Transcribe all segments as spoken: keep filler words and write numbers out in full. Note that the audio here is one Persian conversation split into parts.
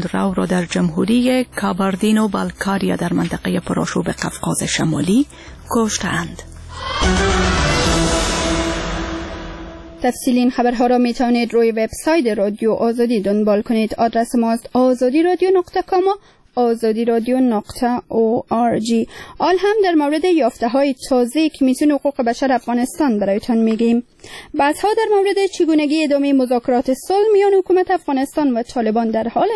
خودرو را در جمهوری کاباردین و بالکاریا در منطقه پرآشوب قفقاز شمالی کشتند. تفصیل این خبرها را می توانید روی وبسایت رادیو آزادی دنبال کنید. آدرس ما است آزادی رادیو نقطه کام و آزادی رادیو نقطه او آر جی. آل هم در مورد یافته های تازه کمیسیون حقوق بشر افغانستان برایتان میگیم. بعدها در مورد چگونگی ادامه مذاکرات صلح میان حکومت افغانستان و طالبان در حال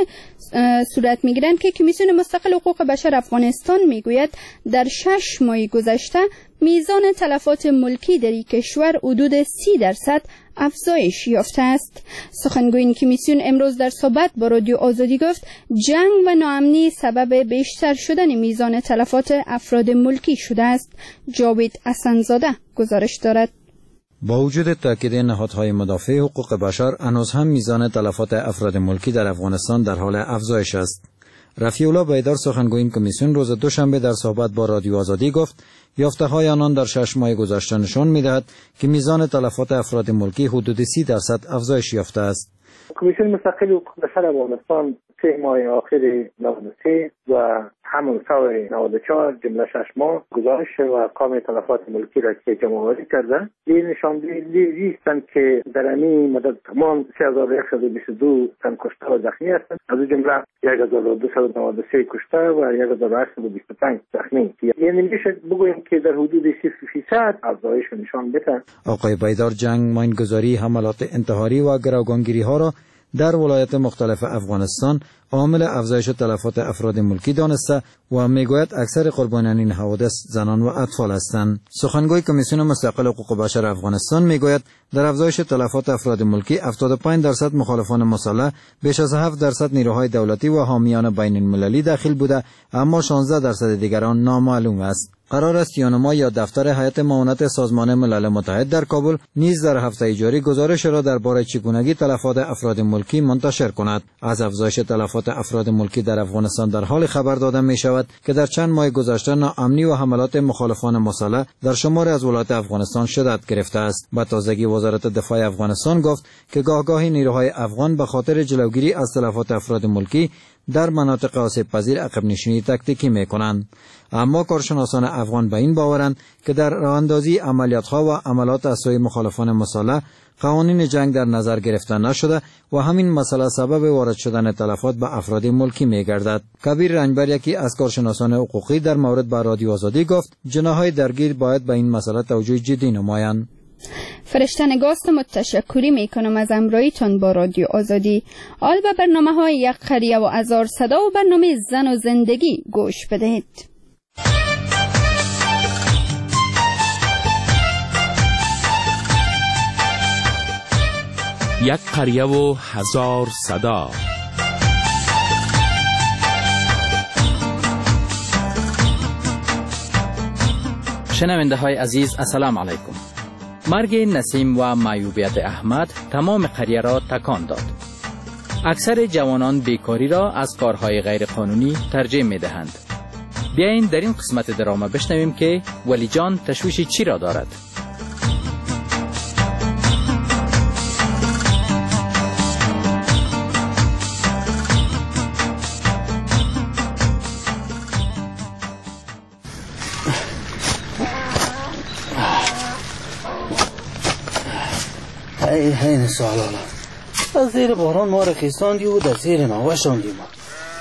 صورت میگیرند که کمیسیون مستقل حقوق بشر افغانستان میگوید در شش ماه گذشته میزان تلفات ملکی در این کشور حدود سی درصد افزایش یافته است. سخنگوی این کمیسیون امروز در صحبت با رادیو آزادی گفت جنگ و ناامنی سبب بیشتر شدن میزان تلفات افراد ملکی شده است. جاوید حسن‌زاده گزارش دارد. با وجود تاکید نهادهای مدافع حقوق بشر، هنوز هم میزان تلفات افراد ملکی در افغانستان در حال افزایش است. رفیع الله بیدار سخنگوی این کمیسیون روز دوشنبه در صحبت با رادیو آزادی گفت یافته‌های آنان در شش ماه گذشته نشان می‌دهد که میزان تلفات افراد ملکی حدود سی درصد افزایش یافته است. کمیسیون مستقل حقوق بشر افغانستان سه ماه آخر نود و سه و همون سال نود و چهار جمله شش ماه گزارش و ارقام تلفات ملکی را که جمع‌آوری کرده، این نشان دهند که در این مدت تمام سه هزار و صد و بیست و دو تن کشته و زخمی هستند. از جمله یک هزار و دویست و نود و سه کشته و یک هزار و هشتصد و بیست و پنج زخمی. یعنی میشه بگوییم که در حدود سی درصد افزایش نشان بده. آقای بیدار جنگ، ماینگذاری، حملات انتحاری و گروگانگیری ها را در ولایت مختلف افغانستان عامل افزایش تلفات افراد ملکی دانسته و میگوید اکثر قربانیان این حوادث زنان و اطفال هستند. سخنگوی کمیسیون مستقل حقوق بشر افغانستان میگوید در افزایش تلفات افراد ملکی هفتاد و پنج درصد مخالفان مسلح، بیش از هفت درصد نیروهای دولتی و حامیان بین المللی داخل بوده، اما شانزده درصد دیگران نامعلوم است. قرار است یونما یا دفتر هیئت معاونت سازمان ملل متحد در کابل نیز در هفته جاری گزارش را درباره چگونگی تلفات افراد ملکی منتشر کند. از افزایش تلفات افراد ملکی در افغانستان در حال خبر داده می شود که در چند ماه گذشته ناامنی و حملات مخالفان مسلح در شماری از ولایات افغانستان شدت گرفته است. با تازگی وزارت دفاع افغانستان گفت که گاهگاهی نیروهای افغان به خاطر جلوگیری از تلفات افراد ملکی در مناطق آسیب پذیر عقب نشینی تاکتیکی می کنند. اما کارشناسان افغان به این باورند که در راه‌اندازی عملیات‌ها و عملات از سوی مخالفان مسلح قوانین جنگ در نظر گرفته نشده و همین مسئله سبب وارد شدن تلفات به افراد ملکی می‌گردد. کبیر رنجبر، یکی از کارشناسان حقوقی، در مورد با رادیو آزادی گفت جناح‌های درگیر باید به این مسئله توجه جدی نمایند. فرشته نگاست متشکری می کنم از امرایتان با رادیو آزادی. آل به برنامه های یک قریه و هزار صدا و برنامه زن و زندگی گوش بدهید. یک قریه و هزار صدا. شنونده های عزیز، السلام علیکم. مرگ نسیم و معیوبیت احمد تمام قریه را تکان داد. اکثر جوانان بیکاری را از کارهای غیرقانونی ترجیح می دهند. بیایید در این قسمت دراما بشنویم که ولی جان تشویش چی را دارد. هی هی نسالالا از زیر باران ما را خیستاندی و در زیر نوه شاندی ما.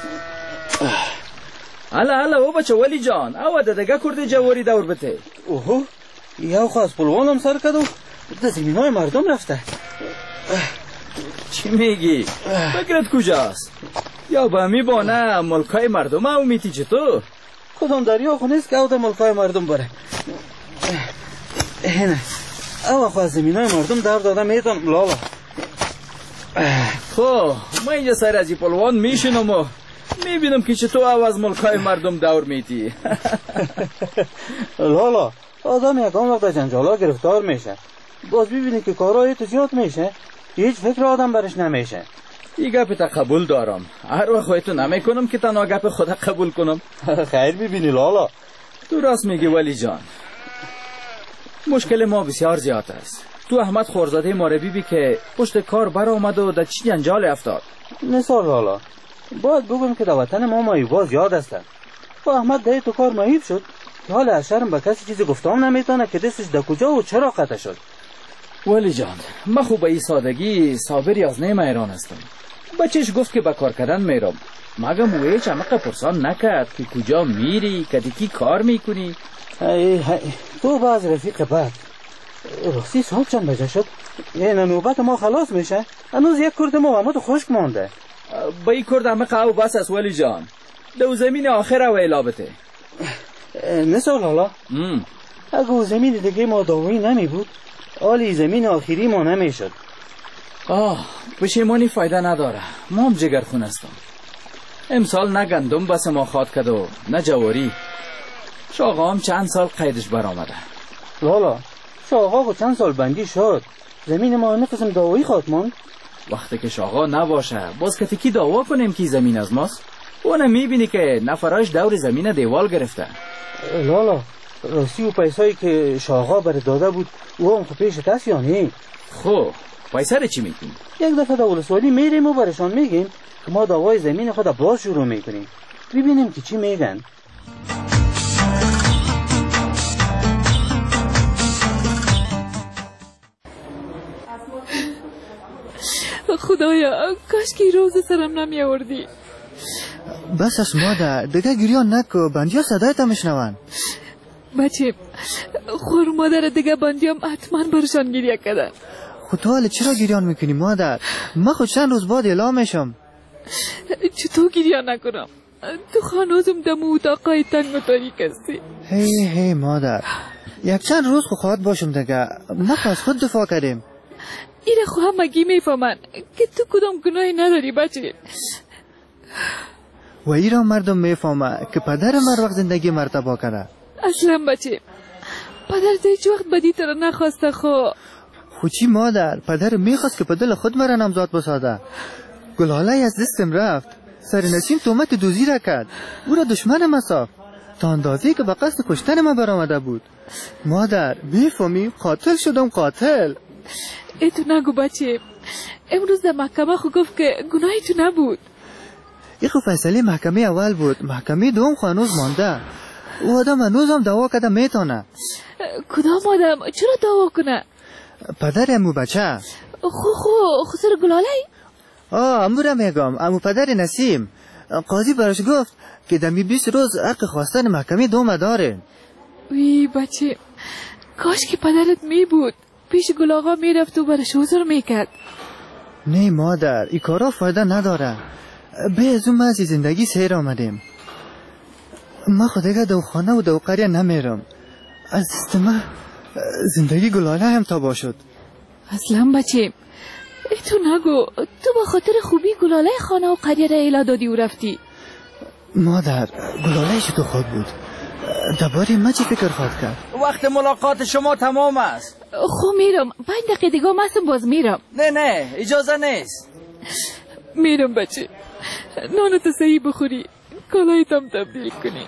حالا حالا او بچه ولی جان او ددگه کرده جواری دور بته. اوهو یو خواست پلوانم سر کدو در زمین های مردم رفته. چی میگی؟ فکرت کجاست؟ یا با می بانه ملکای مردم او میتی چطور؟ کدام دریا خونیست که او در ملکای مردم بره. اینه او خواست زمین های مردم دور داده میتون لالا. خب ما اینجا سر از این پلوان میشنم و میبینم که چطور او از ملکای مردم دور میتی. لالا آدم یکان وقت جنجالا گرفتار میشه، باز ببینی که کارهای تو زیاد میشه، هیچ فکر آدم برش نمیشه. این گپ تا قبول دارم، هر وقت خواهی تو نمیکنم که تنها گپ خدا قبول کنم. خیر ببینی لالا. تو راست میگی ولی جان، مشکل ما بسیار زیاد است. تو احمد خورزاده ما رو بیبی که پشت کار بر آمد و در چی جنجال افتاد. مثال لالا باید بگم که در وطن ما مایوباز یاد هستن. و احمد ده تو کار مهیب شد که حال از شرم به کسی چیزی گفتم نمیتونه که دستش در کجا و چرا قطع شد. ولی جان، من خوب به این سادگی صابری از نیم ایران هستم. بچهش گفت که به کار کردن میرم، مگم او هیچ عمق پرسان نکرد که کجا میری، کدی کی کار میکنی. ای ای تو باز رفیق بد. راستی سال چند بجه شد؟ این نوبت ما خلاص میشه. هنوز یک کرد ما و خشک مانده. با این کرد عمق او بس است ولی جان. دو زمین آخر او ایلابته. مثال حالا اگه زمین دیگه ما داوی نمی بود، آلی زمین آخری ما نمیشد. آه پشیمانی فایده نداره. ما هم جگرخون هستم. امسال نه گندم بس ما خواد کد و نه جواری. شاقا هم چند سال قیدش برآمده. لالا شاقا خود چند سال بندی شد، زمین ما نقسم داوی خواد ماند. وقتی که شاقا نباشه باز که تکی داوا کنیم که زمین از ماست. اونه میبینی که نفراش دور زمین دیوال گرفته. لالا راستی و پیسایی که شاقا بر داده بود او هم خود پیشت هست یا نه؟ خب پیسه رو چی میکنی؟ یک دفعه در ولسوالی میریم و برشان میگیم که ما داوای زمین خود باز شروع میکنیم، ببینیم که چی میگن. خدایا کاش که روز سرم نمی آوردی. بس از مادر دیگه گریان نکو، بندیا صدایت هم میشنون. بچه خور مادر دیگه بندیام حتما برشان گریه کردن. خود تو حالا چرا گریان میکنی مادر؟ من خود چند روز بعد اعلام میشم. چطور گریه نکنم؟ تو خانوزم دمو اتاقای تنگ و تاریک هستی. هی هی مادر یک چند روز خود خواهد باشم دیگه، ما از خود دفاع کردیم. ایره خو همگی میفهمن که تو کدام گناهی نداری بچه. و ایران مردم میفهمه که پدر من وقت زندگی مرتبا کرده. اصلا بچه پدر هیچ وقت بدی تر نخواسته. خو خو چی مادر؟ پدر میخواست که پدر خود مرا نامزاد بسازه. گلاله از دستم رفت، سر نسیم تومت دوزی را کرد، او را دشمنم مساف تا اندازی که به قصد کشتن من برآمده بود. مادر میفهمی قاتل شدم، قاتل. ای تو نگو بچه، امروز در محکمه خو گفت که گناهی تو نبود. این خو فیصله محکمه اول بود، محکمه دوم خانوز مانده. او آدم هنوز هم دعوا کده میتونه. کدام آدم؟ چرا دعوا کنه؟ پدر امو بچه. خو خو خسر گلاله؟ آه امو را میگم، امو پدر نسیم. قاضی براش گفت که دمی بیست روز حق خواستن محکمه دوم داره. وی بچه کاش که پدرت می بود، پیش گل آقا می رفت و برش حضور می کرد. نه مادر این کارا فایده نداره. به از اون مزی زندگی سیر آمدیم. ما خودگه دو خانه و دو قریه نمیرم. از استمه زندگی گلاله هم تابا شد. اصلا بچه ای تو نگو، تو با خاطر خوبی گلاله خانه و قریه را ایلا دادی و رفتی. مادر گلاله تو خود بود، درباره من چی فکر خواهد کرد؟ وقت ملاقات شما تمام است. خب میرم، پنج دقیقه دیگه مستم باز میرم. نه نه اجازه نیست. میرم بچه، نانتو صحیح بخوری، کالایت هم تبدیل کنی.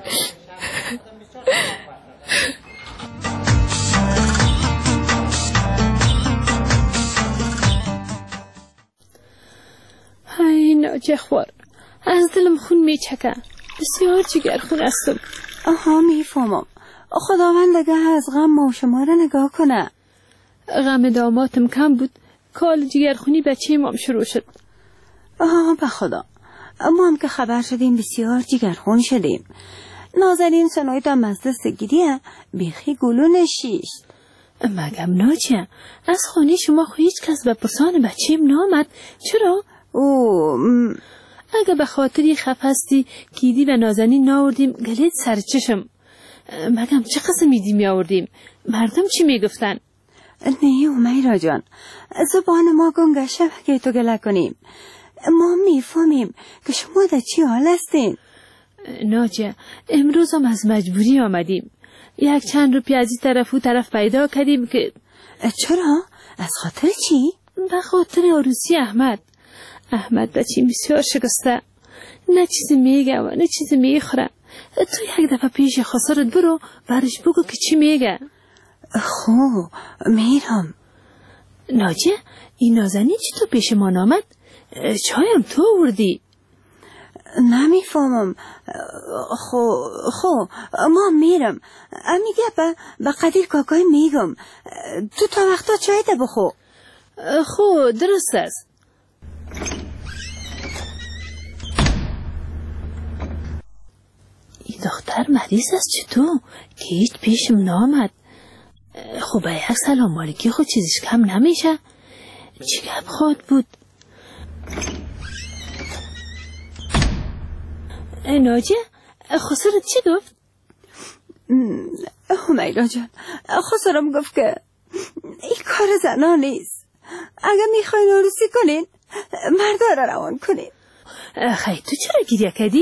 های ناجه خوار، از دلم خون میچکه، بسیار جگرخون هستم. آها میفهمم، خداوند دیگه از غم ما شما را نگاه کنه. غم داماتم کم بود، کال جگرخونی بچه مام شروع شد. آها به خدا، ما هم که خبر شدیم بسیار جگرخون شدیم. نازنین سنوی تا مزدستگیریه بیخی گلو نشیشت. مگم ناجه از خانه شما خو هیچ کس به پرسان بچه‌م نامد. چرا؟ او م... اگه به خاطری خف هستی کیدی و نازنین ناوردیم گلید سرچشم. مگم چه قسم میدی می آوردیم؟ مردم چی میگفتن؟ نه امیرا جان، زبان ما گنگشه که تو گله کنیم. ما میفهمیم که شما در چی حال هستین. ناجه امروز هم از مجبوری آمدیم، یک چند روپیه از این طرف و طرف پیدا کردیم که. چرا؟ از خاطر چی؟ به خاطر عروسی احمد. احمد بچی بسیار شکسته، نه چیزی میگه و نه چیزی میخوره. تو یک دفعه پیش خسارت برو برش بگو که چی میگه. خو میرم. ناجه این نازنین چی تو پیش ما نامد؟ چایم تو آوردی؟ نمیفهمم. خو خو ما میرم. میگه به قدیر کاکای میگم تو تا وقتا چای ده بخو. خو درست است. این دختر مریض است چطور که هیچ پیشم نامد. خب به یک سلام مالکی خود چیزیش کم نمیشه. چی گپ خود بود؟ ناجه خسرت چی گفت؟ همیرا جان خسرم گفت که این کار زنا نیست. اگر میخواین عروسی کنین مردا را روان کنین. خیلی تو چرا گریه کردی؟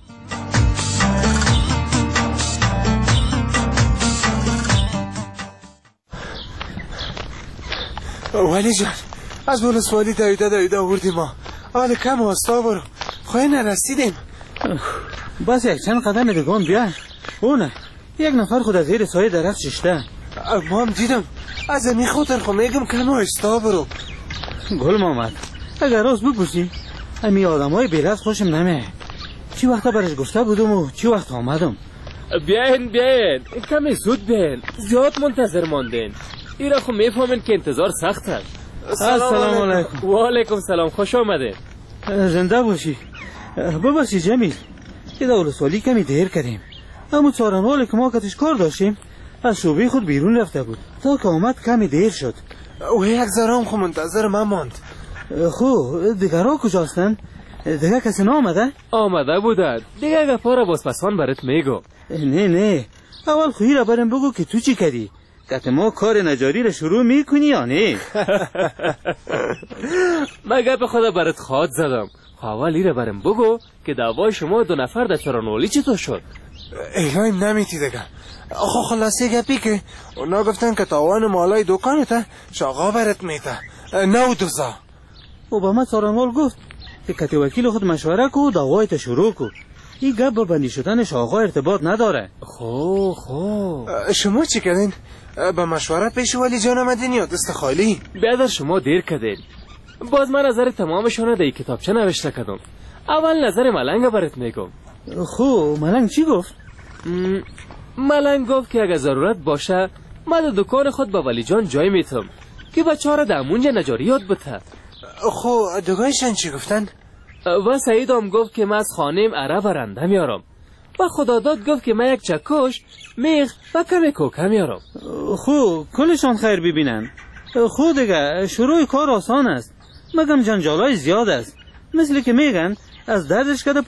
ولی جان از ولسوالی دویده دویده آوردیم ما. حال کم آستا برو خواهی نرسیدیم. بس یک چند قدم دگان بیا. اونه یک نفر خود از زیر سایه درخت ششته. ما هم دیدم از امی خاطر خو میگم کم آستا برو. گل مامد اگر راست بپرسی امی آدم های بیرفت خوشم نمیه. چی وقتا برش گفته بودم و چی وقت آمدم. بیاین بیاین کمی زود بیاین. زیاد منتظر ماندین. ایرا خو میفهمین که انتظار سخت است. السلام علیکم. و علیکم سلام خوش آمدید. زنده باشی. ببخشی جمیل که در ولسوالی کمی دیر کردیم. اما چارنوالی که ما کتش کار داشتیم از شعبه خود بیرون رفته بود تا که آمد کمی دیر شد. و یک ذرام خو منتظر من ماند. خو دیگرها کجاستن؟ دیگه کسی نامده؟ آمده بودن. دیگه گفا را بازپسان برات میگو. نه نه اول خویی را برم بگو که تو چی کردی؟ که ما کار نجاری را شروع میکنی یا نه؟ من گپ خدا برات خواد زدم. اول را برم بگو که دعوای شما دو نفر در چرانوالی چطور شد؟ ایلایم نمیتی دیگه. آخو خلاصه گپی که اونا گفتن که تاوان مالای دکانته شاقا برات میته نو دوزا. او با ما چرانوال گفت که کتی وکیل خود مشوره کو دعوایت شروع کو. این گپ با بندی شدن شاقا ارتباط نداره. خو خو شما چی کردین؟ به مشوره پیش ولی جان آمدین یا دست خالی؟ بیادر شما دیر کردین. باز من نظر تمامشانه در کتابچه نوشته کردم. اول نظر ملنگ برات میگم. خو ملنگ چی گفت؟ ملنگ گفت که اگر ضرورت باشه من در دکان خود به ولی جان جای میتم که بچه ها را در مونج نجاری یاد بته. خو دگایشان چی گفتن؟ و سعید هم گفت که من از خانیم اره و رنده میارم و خداداد گفت که من یک چکش میخ و کمی کوکه میارم. خو کلشان خیر ببینن. خو دیگه شروع کار آسان است مگم جنجالای زیاد است. مثل که میگن از دردش کده